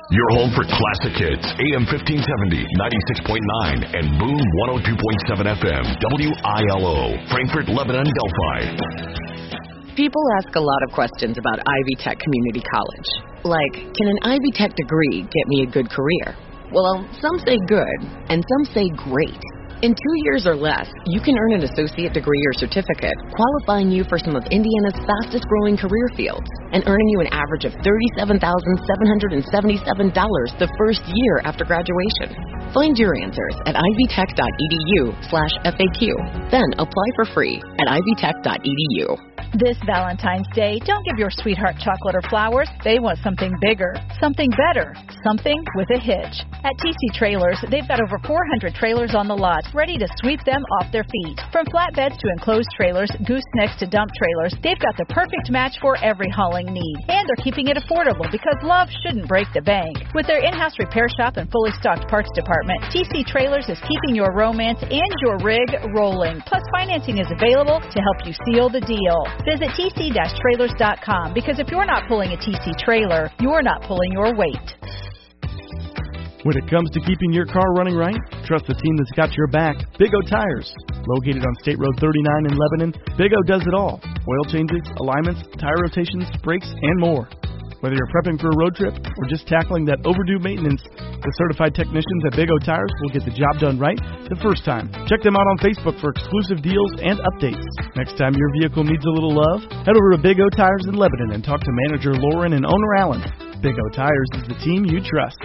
Your home for classic hits, AM 1570, 96.9, and Boom 102.7 FM, WILO, Frankfort, Lebanon, Delphi. People ask a lot of questions about Ivy Tech Community College. Like, can an Ivy Tech degree get me a good career? Well, some say good, and some say great. In 2 years or less, you can earn an associate degree or certificate, qualifying you for some of Indiana's fastest-growing career fields, and earning you an average of $37,777 the first year after graduation. Find your answers at ivytech.edu/FAQ. Then apply for free at ivytech.edu. This Valentine's Day, don't give your sweetheart chocolate or flowers. They want something bigger, something better, something with a hitch. At TC Trailers, they've got over 400 trailers on the lot, ready to sweep them off their feet. From flatbeds to enclosed trailers, goosenecks to dump trailers, they've got the perfect match for every hauling need. And they're keeping it affordable because love shouldn't break the bank. With their in-house repair shop and fully stocked parts department, TC Trailers is keeping your romance and your rig rolling. Plus, financing is available to help you seal the deal. Visit tc-trailers.com because if you're not pulling a TC trailer, you're not pulling your weight. When it comes to keeping your car running right, trust the team that's got your back, Big O Tires. Located on State Road 39 in Lebanon, Big O does it all. Oil changes, alignments, tire rotations, brakes, and more. Whether you're prepping for a road trip or just tackling that overdue maintenance, the certified technicians at Big O Tires will get the job done right the first time. Check them out on Facebook for exclusive deals and updates. Next time your vehicle needs a little love, head over to Big O Tires in Lebanon and talk to manager Lauren and owner Alan. Big O Tires is the team you trust.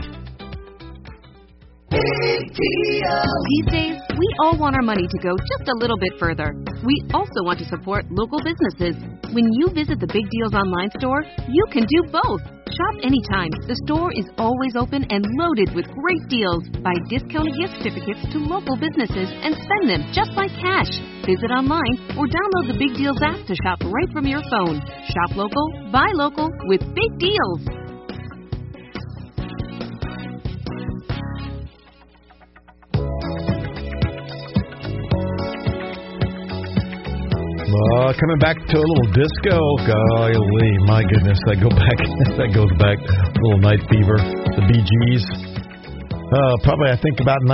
These days, we all want our money to go just a little bit further. We also want to support local businesses. When you visit the Big Deals online store, you can do both. Shop anytime. The store is always open and loaded with great deals. Buy discounted gift certificates to local businesses and spend them just like cash. Visit online or download the Big Deals app to shop right from your phone. Shop local, buy local with Big Deals. Coming back to a little disco. Golly, my goodness, that goes back. A little Night Fever, the Bee Gees. Probably, I think, about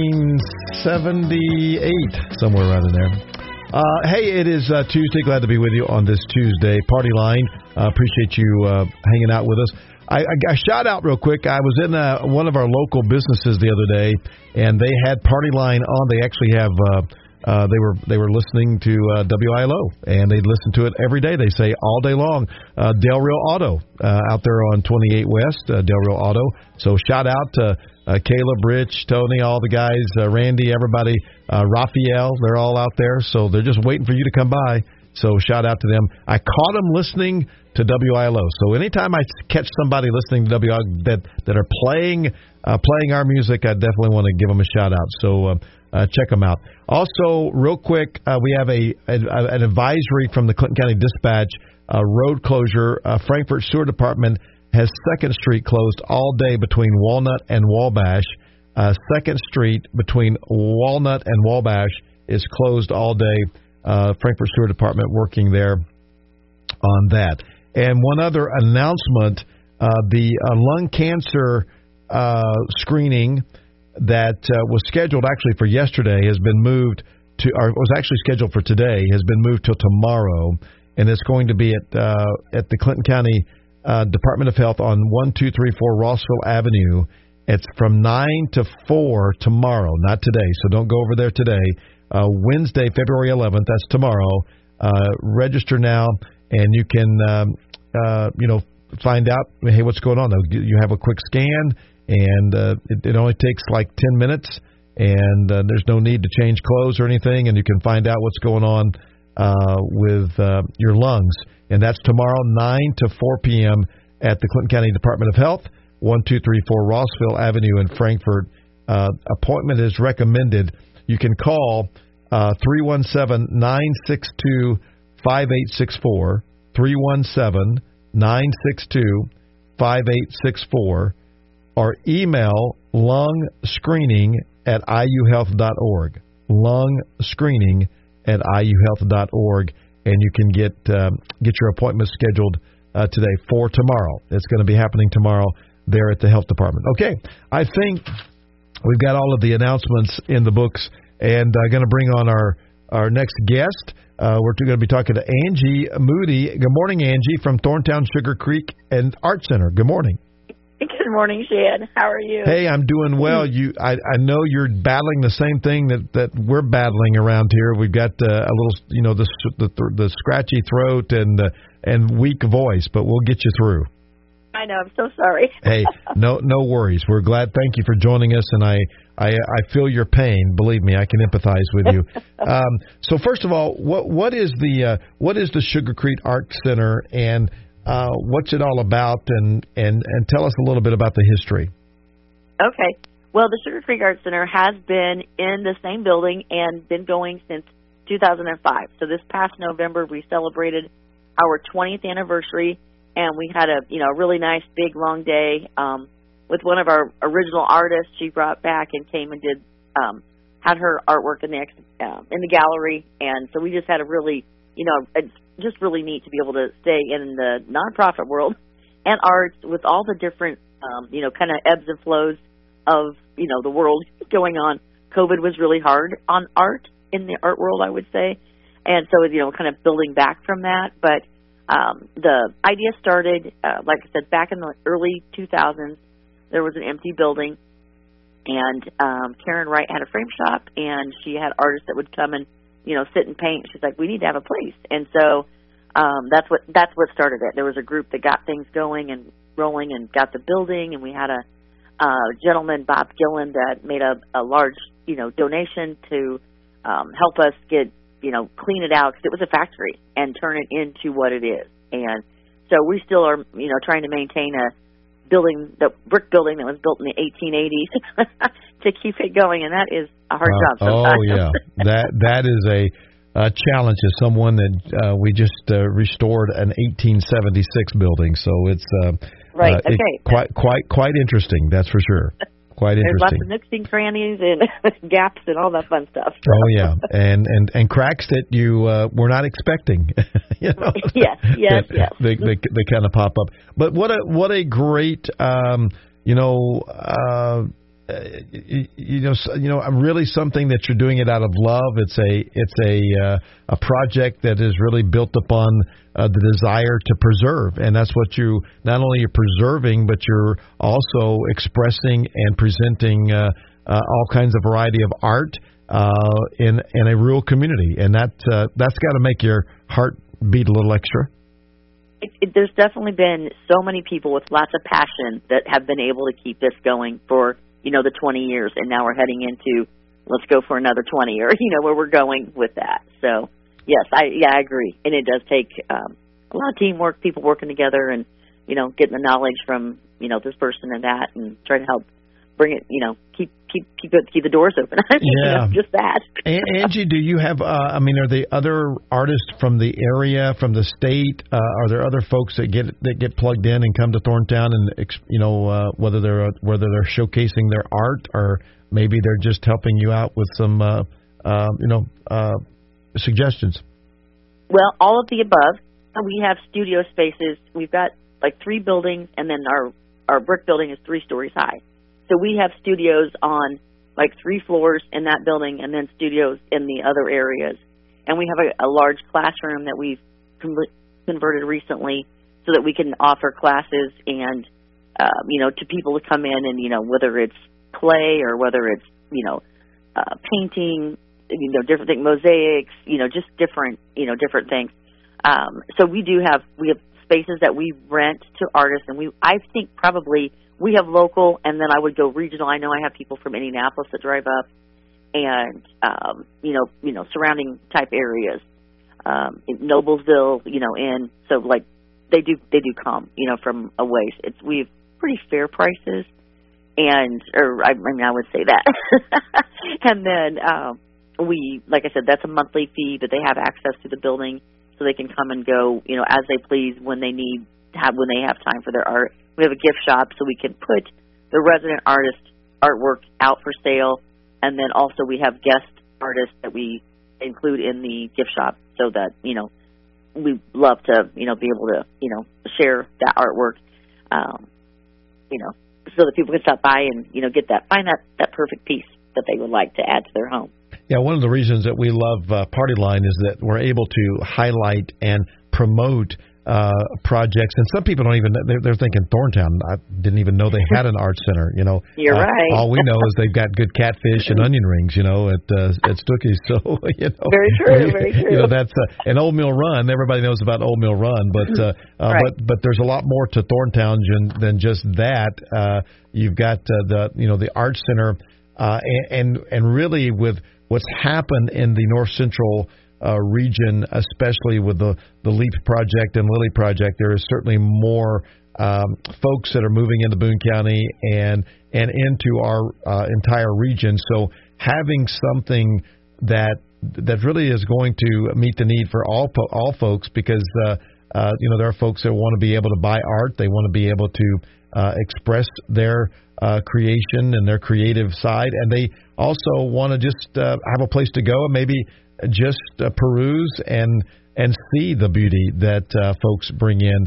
1978, somewhere around in there. Hey, it is Tuesday. Glad to be with you on this Tuesday Party Line. Appreciate you hanging out with us. I shout out real quick. I was in one of our local businesses the other day, and they had Party Line on. They actually have... They were listening to WILO, and they listen to it every day. They say all day long. Del Rio Auto out there on 28 West, Del Rio Auto. So shout out to Caleb, Rich, Tony, all the guys, Randy, everybody, Raphael. They're all out there. So they're just waiting for you to come by. So shout out to them. I caught them listening to WILO. So anytime I catch somebody listening to WILO that are playing our music, I definitely want to give them a shout out. So check them out. Also, real quick, we have an advisory from the Clinton County Dispatch, road closure. Frankfort Sewer Department has 2nd Street closed all day between Walnut and Wabash. 2nd Street between Walnut and Wabash is closed all day. Frankfort Sewer Department working there on that. And one other announcement, the lung cancer screening that was scheduled actually for yesterday has been moved to, or was actually scheduled for today, has been moved till tomorrow, and it's going to be at the Clinton County Department of Health on 1234 Rossville Avenue. It's from 9 to 4 tomorrow, not today, so don't go over there today. Wednesday, February 11th, that's tomorrow. Register now, and you can find out, hey, what's going on. You have a quick scan, and it only takes like 10 minutes, and there's no need to change clothes or anything, and you can find out what's going on with your lungs. And that's tomorrow, 9 to 4 p.m. at the Clinton County Department of Health, 1234 Rossville Avenue in Frankfort. Appointment is recommended. You can call 317-962-5864, 317-962-5864, or email lungscreening@iuhealth.org, lungscreening@iuhealth.org, and you can get your appointment scheduled today for tomorrow. It's going to be happening tomorrow. there at the health department. Okay, I think we've got all of the announcements in the books, and I'm going to bring on our next guest. We're going to be talking to Angie Moody. Good morning, Angie, from Thorntown Sugar Creek and Art Center. Good morning. Good morning, Shan. How are you? Hey, I'm doing well. I know you're battling the same thing that we're battling around here. We've got a little, the scratchy throat and weak voice, but we'll get you through. I know. I'm so sorry. Hey, no worries. We're glad. Thank you for joining us, and I feel your pain. Believe me, I can empathize with you. So first of all, what is the Sugar Creek Art Center, and what's it all about, and tell us a little bit about the history. Okay. Well, the Sugar Creek Art Center has been in the same building and been going since 2005. So this past November, we celebrated our 20th anniversary, and we had a really nice big long day with one of our original artists. She brought back and came and did had her artwork in the gallery, and so we just had a really it's just really neat to be able to stay in the nonprofit world and art with all the different kind of ebbs and flows of the world going on. COVID was really hard on art in the art world, I would say, and so kind of building back from that, but. The idea started, like I said, back in the early 2000s. There was an empty building, and Karen Wright had a frame shop, and she had artists that would come and sit and paint. She's like, we need to have a place, and so that's what started it. There was a group that got things going and rolling and got the building, and we had a gentleman, Bob Gillen, that made a large donation to help us get. Clean it out, because it was a factory, and turn it into what it is. And so we still are, trying to maintain a building, the brick building that was built in the 1880s to keep it going, and that is a hard job sometimes. Oh, yeah. That is a challenge as someone that we just restored an 1876 building, so it's right. Okay. Quite interesting, that's for sure. Quite interesting. There's lots of nooks and crannies and gaps and all that fun stuff. So. Oh yeah, and cracks that you were not expecting. Yes. They kind of pop up. But what a great really something that you're doing it out of love. It's a project that is really built upon the desire to preserve, and that's what you not only are preserving, but you're also expressing and presenting all kinds of variety of art in a rural community, and that's got to make your heart beat a little extra. There's definitely been so many people with lots of passion that have been able to keep this going for the 20 years, and now we're heading into let's go for another 20, or where we're going with that. So yes, I agree, and it does take a lot of teamwork, people working together, and getting the knowledge from this person and that, and trying to help bring it, keep the doors open. Yeah, just that. Angie, do you have? Are there other artists from the area, from the state? Are there other folks that get plugged in and come to Thorntown, and whether they're showcasing their art, or maybe they're just helping you out with some suggestions? Well, all of the above. We have studio spaces. We've got like 3 buildings, and then our brick building is 3 stories high. So we have studios on like 3 floors in that building, and then studios in the other areas. And we have a large classroom that we've converted recently so that we can offer classes and, to people to come in and, whether it's clay or whether it's, painting, different things, mosaics, just different things. So we have spaces that we rent to artists, and I think probably we have local, and then I would go regional. I know I have people from Indianapolis that drive up, and surrounding type areas, in Noblesville, and so like they do come, from a ways. We have pretty fair prices, I would say that, and then like I said, that's a monthly fee, but they have access to the building, so they can come and go, as they please when they have time for their art. We have a gift shop, so we can put the resident artist artwork out for sale, and then also we have guest artists that we include in the gift shop, so that we love to be able to share that artwork. so that people can stop by and find that perfect piece that they would like to add to their home. Yeah, one of the reasons that we love Party Line is that we're able to highlight and promote projects, and some people don't even, they're thinking Thorntown, I didn't even know they had an art center, You're right. All we know is they've got good catfish and onion rings, at Stooky's. So, Very true, very true. That's an Old Mill Run. Everybody knows about Old Mill Run, but right. but there's a lot more to Thorntown than just that. You've got the art center, and really with what's happened in the North Central region, especially with the LEAP project and Lily project, there is certainly more folks that are moving into Boone County and into our entire region. So having something that really is going to meet the need for all folks, because there are folks that want to be able to buy art, they want to be able to express their creation and their creative side, and they also want to just have a place to go and maybe just peruse and see the beauty that folks bring in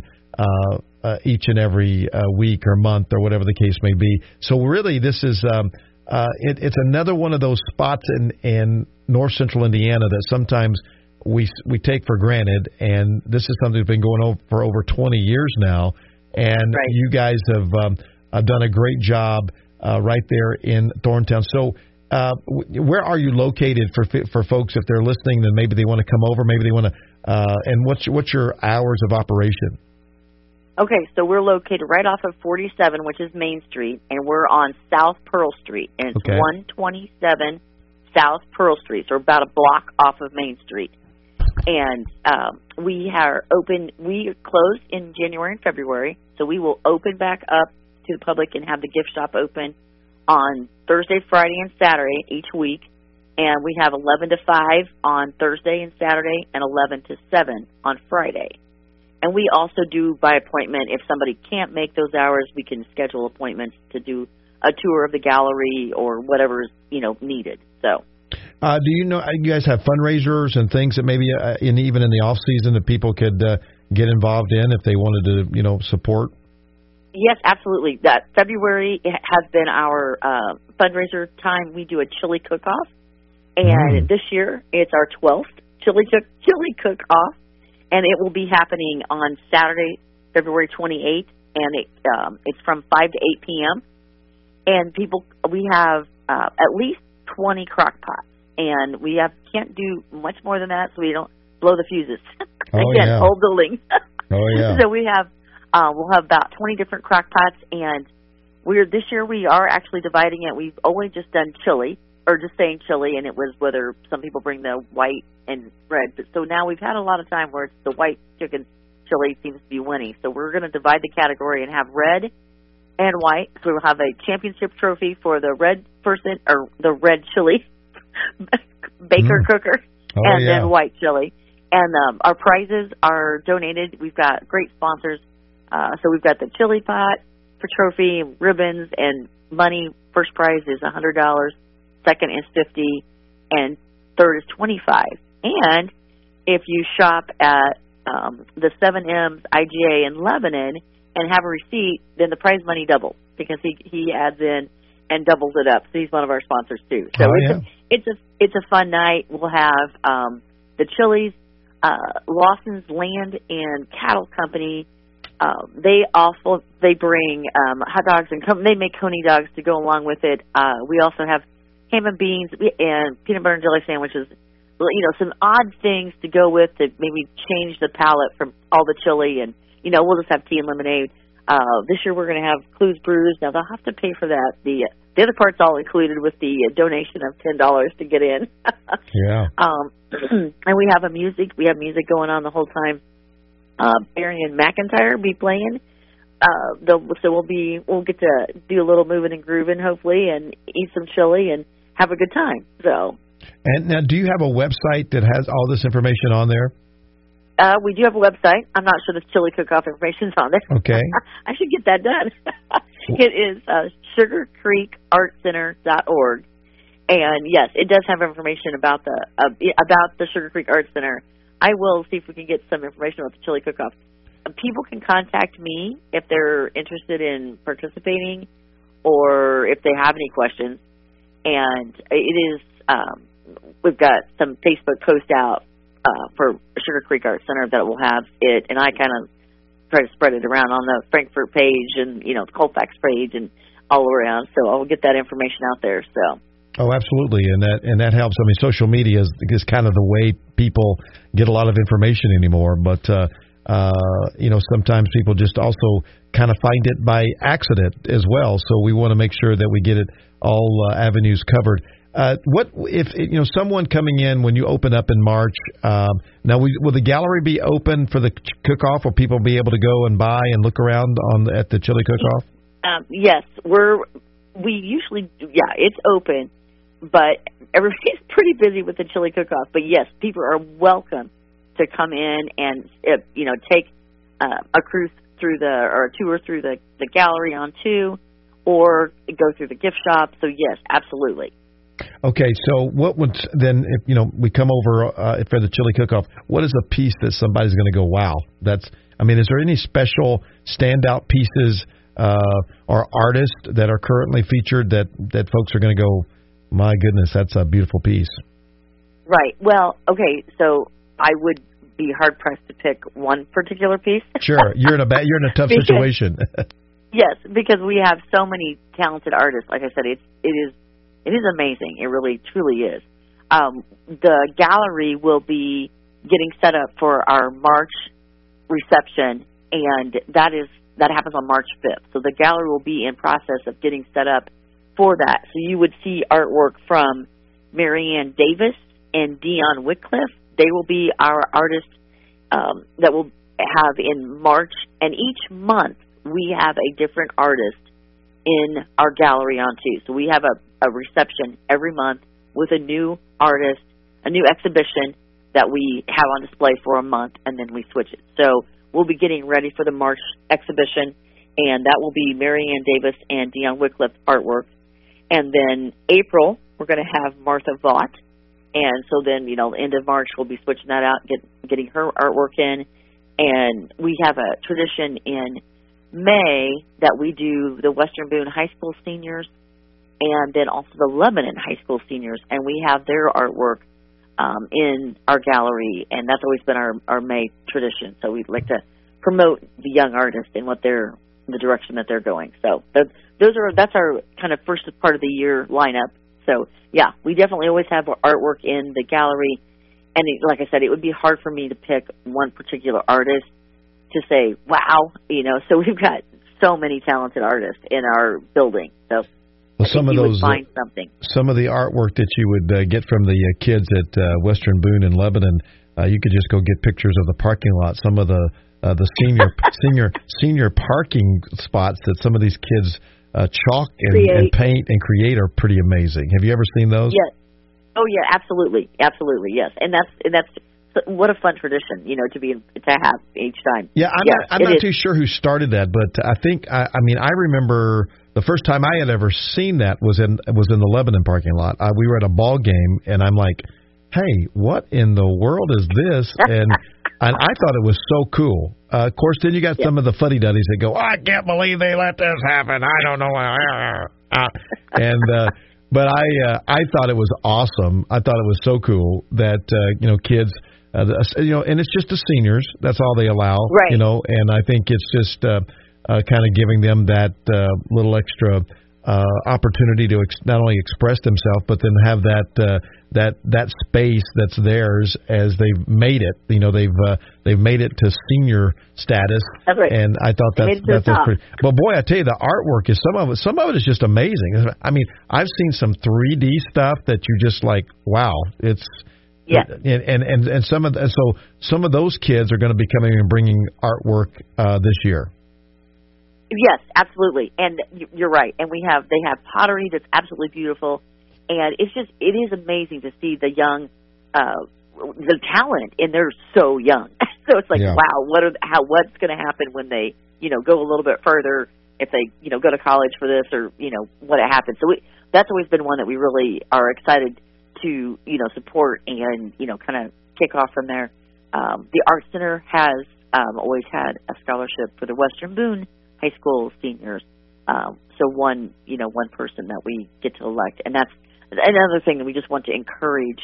each and every week or month or whatever the case may be. So really, this is it's another one of those spots in North Central Indiana that sometimes we take for granted, and this is something that's been going on for over 20 years now, and right. You guys have done a great job right there in Thorntown. So where are you located for folks if they're listening, then maybe they want to come over, maybe they want to, and what's your hours of operation? Okay, so we're located right off of 47, which is Main Street, and we're on South Pearl Street, and it's 127 South Pearl Street, so about a block off of Main Street. And we are open. We closed in January and February, so we will open back up to the public and have the gift shop open on Thursday, Friday, and Saturday each week. And we have 11 to 5 on Thursday and Saturday, and 11 to 7 on Friday. And we also do by appointment. If somebody can't make those hours, we can schedule appointments to do a tour of the gallery or whatever is needed. So. Do you guys have fundraisers and things that maybe even in the off season that people could get involved in if they wanted to support? Yes, absolutely. That February has been our fundraiser time. We do a chili cook-off, and this year it's our 12th chili cook-off, and it will be happening on Saturday, February 28th, and it's from 5 to 8 p.m. And we have at least 20 crock pots, and we can't do much more than that, so we don't blow the fuses. Again, old building. So we have. We'll have about 20 different crock pots, and this year we are actually dividing it. We've only just done chili, or just saying chili, and it was whether some people bring the white and red. But so now we've had a lot of time where it's the white chicken chili seems to be winning. So we're going to divide the category and have red and white. So we'll have a championship trophy for the red person, or the red chili baker cooker, then white chili. And our prizes are donated. We've got great sponsors. So we've got the chili pot for trophy, ribbons, and money. First prize is $100, second is $50, and third is $25. And if you shop at the 7M's IGA in Lebanon and have a receipt, then the prize money doubles because he adds in and doubles it up. So he's one of our sponsors too. So it's a fun night. We'll have the Chili's, Lawson's Land and Cattle Company. They bring hot dogs and they make coney dogs to go along with it. We also have ham and beans and peanut butter and jelly sandwiches. Some odd things to go with to maybe change the palate from all the chili, and we'll just have tea and lemonade. This year we're going to have Clues Brews. Now they'll have to pay for that. The other part's all included with the donation of $10 to get in. And we have music going on the whole time. Barry and McIntyre will be playing. So we'll get to do a little moving and grooving, hopefully, and eat some chili and have a good time. So. And now, do you have a website that has all this information on there? We do have a website. I'm not sure the chili cook-off information's on there. Okay. I should get that done. It is sugarcreekartcenter.org. And yes, it does have information about the Sugar Creek Art Center. I will see if we can get some information about the chili cook-off. People can contact me if they're interested in participating. or if they have any questions. And it is, we've got some Facebook post out for Sugar Creek Art Center that will have it, and I kind of try to spread it around on the Frankfort page and, the Colfax page and all around. So I'll get that information out there. So. Oh, absolutely, and that helps. I mean, social media is kind of the way people get a lot of information anymore. But sometimes people just also kind of find it by accident as well. So we want to make sure that we get it all avenues covered. What if someone coming in when you open up in March? Now, will the gallery be open for the cook-off? Will people be able to go and buy and look around at the chili cook-off? Yes, we usually it's open. But everybody's pretty busy with the chili cook-off. But, yes, people are welcome to come in and, take a cruise through or a tour through the gallery on 2 or go through the gift shop. So, yes, absolutely. Okay, so what would then, if we come over for the chili cook-off, what is a piece that somebody's going to go, wow, is there any special standout pieces or artists that are currently featured that folks are going to go, my goodness, that's a beautiful piece. Right. Well, okay, so I would be hard-pressed to pick one particular piece. Sure. You're in a tough situation. Yes, because we have so many talented artists. Like I said, it is amazing. It really, truly is. The gallery will be getting set up for our March reception, and that happens on March 5th. So the gallery will be in process of getting set up for that. So you would see artwork from Marianne Davis and Dion Wycliffe. They will be our artists that we'll have in March. And each month we have a different artist in our gallery on 2. So we have a reception every month with a new artist, a new exhibition that we have on display for a month, and then we switch it. So we'll be getting ready for the March exhibition, and that will be Marianne Davis and Dion Wycliffe artwork. And then April, we're going to have Martha Vaught. And so then, end of March, we'll be switching that out, getting her artwork in. And we have a tradition in May that we do the Western Boone High School seniors and then also the Lebanon High School seniors. And we have their artwork in our gallery. And that's always been our May tradition. So we'd like to promote the young artists and the direction that they're going. So that's our kind of first part of the year lineup. So yeah, we definitely always have artwork in the gallery. And like I said, it would be hard for me to pick one particular artist to say, wow, so we've got so many talented artists in our building. So some of those find something. Some of the artwork that you would get from the kids at Western Boone and Lebanon, you could just go get pictures of the parking lot. Some of the senior parking spots that some of these kids chalk and paint and create are pretty amazing. Have you ever seen those? Yes. Oh yeah, absolutely, yes. And that's what a fun tradition, to have each time. Yeah, I'm not too sure who started that, but I think I remember the first time I had ever seen that was in the Lebanon parking lot. We were at a ball game, and I'm like, hey, what in the world is this? And I thought it was so cool. Of course, then you got some of the fuddy-duddies that go, I can't believe they let this happen. I don't know. But I thought it was awesome. I thought it was so cool that, kids, and it's just the seniors. That's all they allow, right. And I think it's just kind of giving them that little extra opportunity to not only express themselves, but then have that space that's theirs as they've made it. They've made it to senior status. That's right. And I thought that's pretty. But boy, I tell you, the artwork is some of it is just amazing. I mean, I've seen some 3D stuff that you just like, wow, it's. Yeah. And some of those kids are going to be coming and bringing artwork this year. Yes, absolutely, and you're right. And they have pottery that's absolutely beautiful, and it is amazing to see the young, the talent, and they're so young. So it's like, wow, what's going to happen when they, go a little bit further, if they, go to college for this, or what happens. So that's always been one that we really are excited to, support and kind of kick off from there. The Art Center has always had a scholarship for the Western Boone High School seniors, So one person that we get to elect, and that's another thing that we just want to encourage.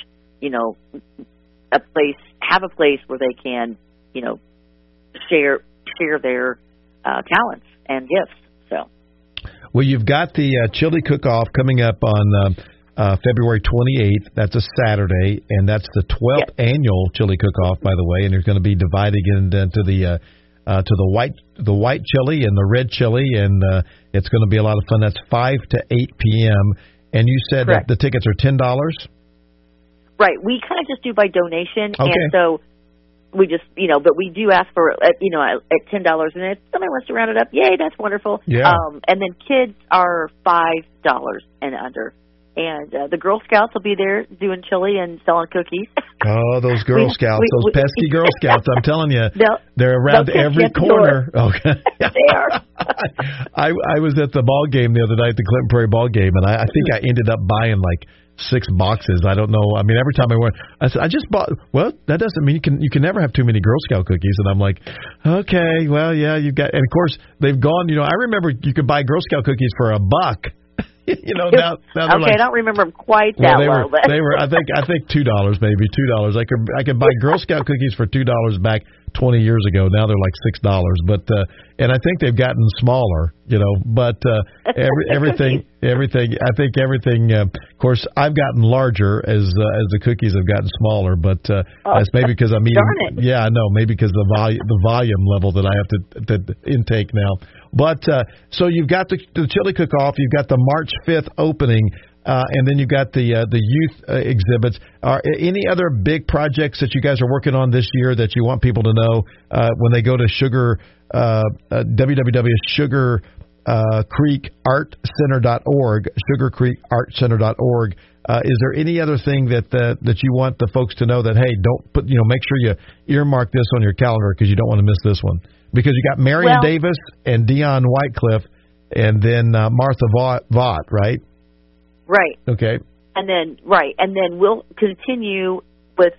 Have a place where they can, share their talents and gifts. So. Well, you've got the chili cook-off coming up on February 28th. That's a Saturday, and that's the 12th annual chili cook-off, by the way. And it's going to be divided into the white chili and the red chili, and it's going to be a lot of fun. That's 5 to 8 p.m. And you said that the tickets are $10. Right. We kind of just do by donation, okay. And so we just, but we do ask for, at $10, and if somebody wants to round it up, yay, that's wonderful. Yeah. And then kids are $5 and under. And the Girl Scouts will be there doing chili and selling cookies. Oh, those Girl Scouts, those pesky Girl Scouts! I'm telling you, they're around every corner. Okay, they are. I was at the ball game the other night, the Clinton Prairie ball game, and I think I ended up buying like 6 boxes. I don't know. I mean, every time I went, I said, I just bought. Well, that doesn't mean you can never have too many Girl Scout cookies. And I'm like, okay, well, yeah, you've got. And of course, they've gone. I remember you could buy Girl Scout cookies for $1. Now they're okay, I don't remember them quite that low. But. They were. I think $2, maybe $2. I could buy Girl Scout cookies for $2 back 20 years ago. Now they're like $6. But and I think they've gotten smaller. But everything. I think everything. Of course, I've gotten larger as the cookies have gotten smaller. But that's maybe because I'm eating. Darn it. Yeah, I know. Maybe because the volume level that I have to intake now. But so you've got the chili cook-off. You've got the March 5th opening. And then you've got the youth exhibits. Are any other big projects that you guys are working on this year that you want people to know when they go to sugarcreekartcenter.org, sugarcreekartcenter.org? Is there any other thing that you want the folks to know that, hey, don't put, make sure you earmark this on your calendar because you don't want to miss this one? Because you got Marion Davis and Dion Whitecliffe and then Martha Vaught, right? Right. Okay. And then we'll continue with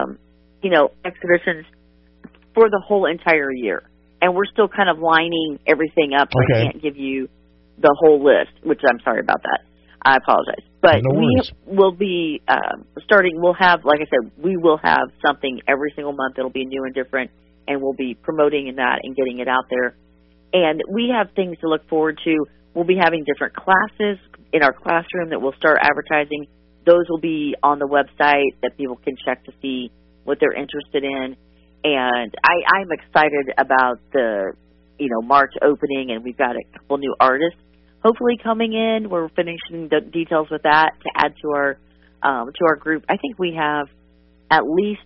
exhibitions for the whole entire year, and we're still kind of lining everything up. So I can't give you the whole list, which I'm sorry about that. I apologize, but we will be starting. We'll have, like I said, we will have something every single month. It'll be new and different, and we'll be promoting that and getting it out there. And we have things to look forward to. We'll be having different classes in our classroom that we'll start advertising. Those will be on the website that people can check to see what they're interested in. And I'm excited about the, March opening, and we've got a couple new artists hopefully coming in. We're finishing the details with that to add to our group. I think we have at least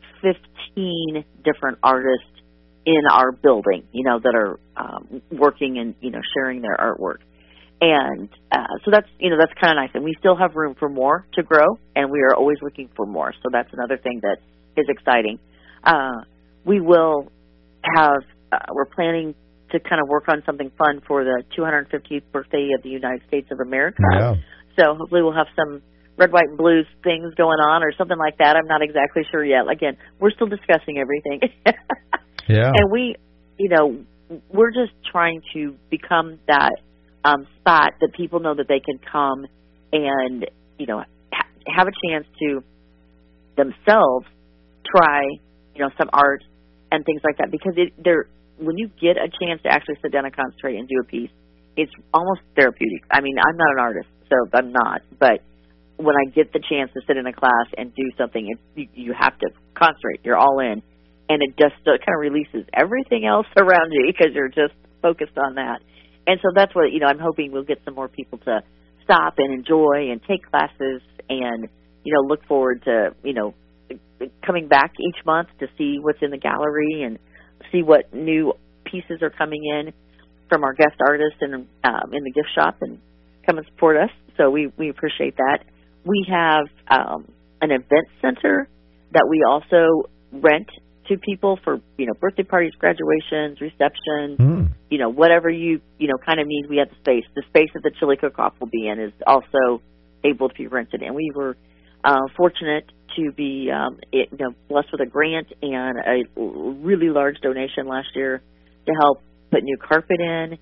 15 different artists in our building, that are working and, sharing their artwork. And so that's kind of nice. And we still have room for more to grow, and we are always looking for more. So that's another thing that is exciting. We will have, we're planning to kind of work on something fun for the 250th birthday of the United States of America. Yeah. So hopefully we'll have some red, white, and blues things going on or something like that. I'm not exactly sure yet. Again, we're still discussing everything. Yeah. And we're just trying to become that spot that people know that they can come and, have a chance to themselves try, some art and things like that. Because when you get a chance to actually sit down and concentrate and do a piece, it's almost therapeutic. I mean, I'm not an artist, so I'm not. But when I get the chance to sit in a class and do something, you have to concentrate. You're all in. And it just kind of releases everything else around you because you're just focused on that. And so that's what, I'm hoping we'll get some more people to stop and enjoy and take classes and, look forward to, coming back each month to see what's in the gallery and see what new pieces are coming in from our guest artists and in the gift shop and come and support us. So we appreciate that. We have an event center that we also rent to people for, birthday parties, graduations, receptions, whatever you kind of need. We have the space. The space that the chili cook-off will be in is also able to be rented. And we were fortunate to be, blessed with a grant and a really large donation last year to help put new carpet in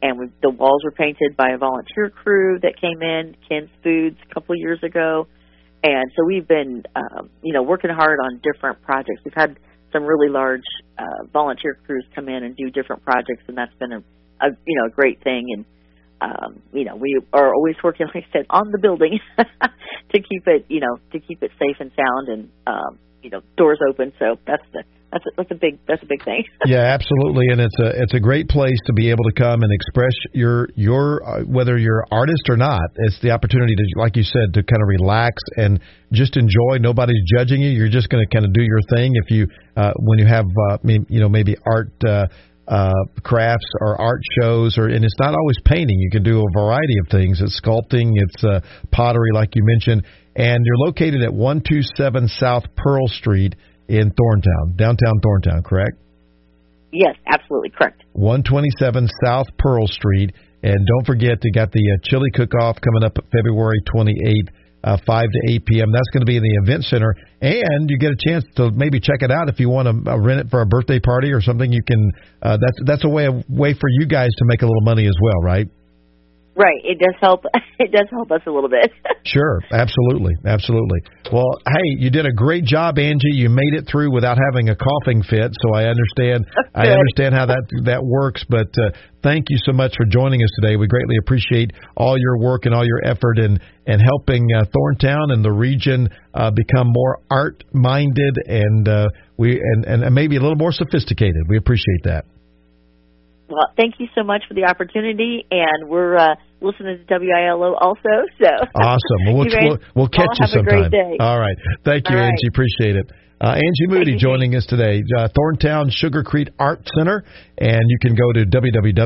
and the walls were painted by a volunteer crew that came in, Ken's Foods, a couple of years ago. And so we've been, working hard on different projects. We've had some really large volunteer crews come in and do different projects, and that's been a great thing. And we are always working, like I said, on the building to keep it safe and sound, and doors open. So that's a big thing. Yeah, absolutely, and it's a great place to be able to come and express your whether you're an artist or not. It's the opportunity to, like you said, to kind of relax and just enjoy. Nobody's judging you. You're just going to kind of do your thing. If you when you have maybe art crafts or art shows, and it's not always painting. You can do a variety of things. It's sculpting. It's pottery, like you mentioned, and you're located at 127 South Pearl Street in Thorntown, downtown Thorntown, correct? Yes, absolutely correct. 127 South Pearl Street. And don't forget, they got the chili cook-off coming up February 28th, 5 to 8 p.m. That's going to be in the event center. And you get a chance to maybe check it out if you want to rent it for a birthday party or something. You can. That's a way for you guys to make a little money as well, right? Right. It does help. It does help us a little bit. Sure. Absolutely. Well, hey, you did a great job, Angie. You made it through without having a coughing fit, so I understand. I understand how that works. But thank you so much for joining us today. We greatly appreciate all your work and all your effort in helping Thorntown and the region become more art-minded and maybe a little more sophisticated. We appreciate that. Well, thank you so much for the opportunity, and we're listening to WILO also. So awesome. We'll catch you sometime. Have a great day. All right. Thank you, Angie. Appreciate it. Angie Moody joining us today, Thorntown Sugar Creek Art Center, and you can go to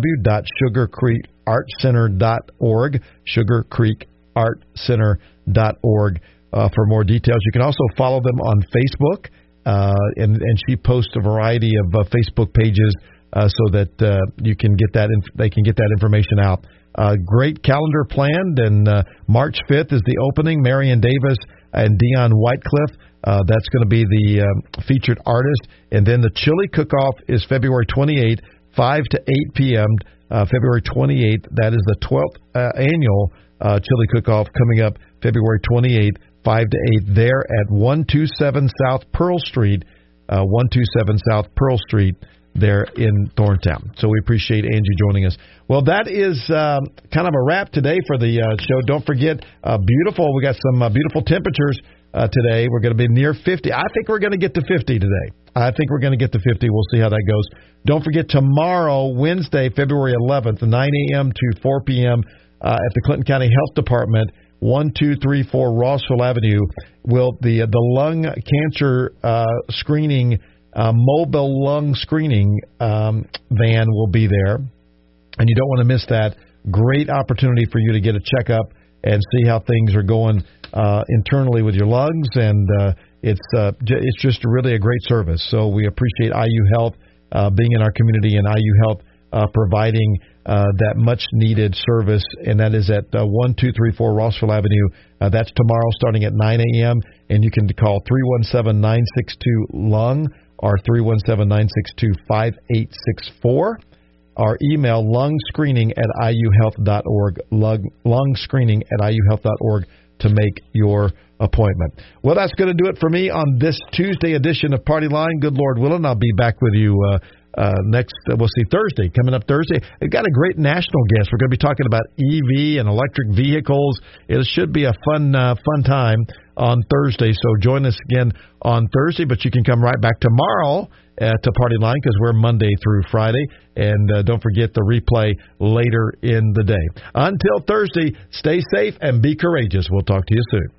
www.sugarcreekartcenter.org, sugarcreekartcenter.org for more details. You can also follow them on Facebook, and she posts a variety of Facebook pages so that you can get that. They can get that information out. Great calendar planned, and March 5th is the opening. Marion Davis and Dion Whitecliff. That's going to be the featured artist, and then the chili cook-off is February 28th, 5 to 8 p.m. February 28th. That is the 12th annual chili cook-off coming up February 28th, 5 to 8 there at 127 South Pearl Street. 127 South Pearl Street. There in Thorntown. So we appreciate Angie joining us. Well, that is kind of a wrap today for the show. Don't forget, beautiful. We got some beautiful temperatures today. We're going to be near 50. I think we're going to get to 50 today. We'll see how that goes. Don't forget, tomorrow, Wednesday, February 11th, 9 a.m. to 4 p.m. At the Clinton County Health Department, 1234 Rossville Avenue, will the lung cancer screening mobile lung screening van will be there, and you don't want to miss that. Great opportunity for you to get a checkup and see how things are going internally with your lungs, and it's just really a great service. So we appreciate IU Health being in our community, and IU Health providing that much-needed service, and that is at 1234 Rossville Avenue. That's tomorrow starting at 9 a.m., and you can call 317-962-LUNG or 317-962-5864, or email lungscreening@iuhealth.org, lungscreening@iuhealth.org to make your appointment. Well, that's going to do it for me on this Tuesday edition of Party Line. Good Lord willing, I'll be back with you next, Thursday, coming up Thursday. We've got a great national guest. We're going to be talking about EV and electric vehicles. It should be a fun time on Thursday, so join us again on Thursday, but you can come right back tomorrow to Party Line because we're Monday through Friday, and don't forget the replay later in the day. Until Thursday, stay safe and be courageous. We'll talk to you soon.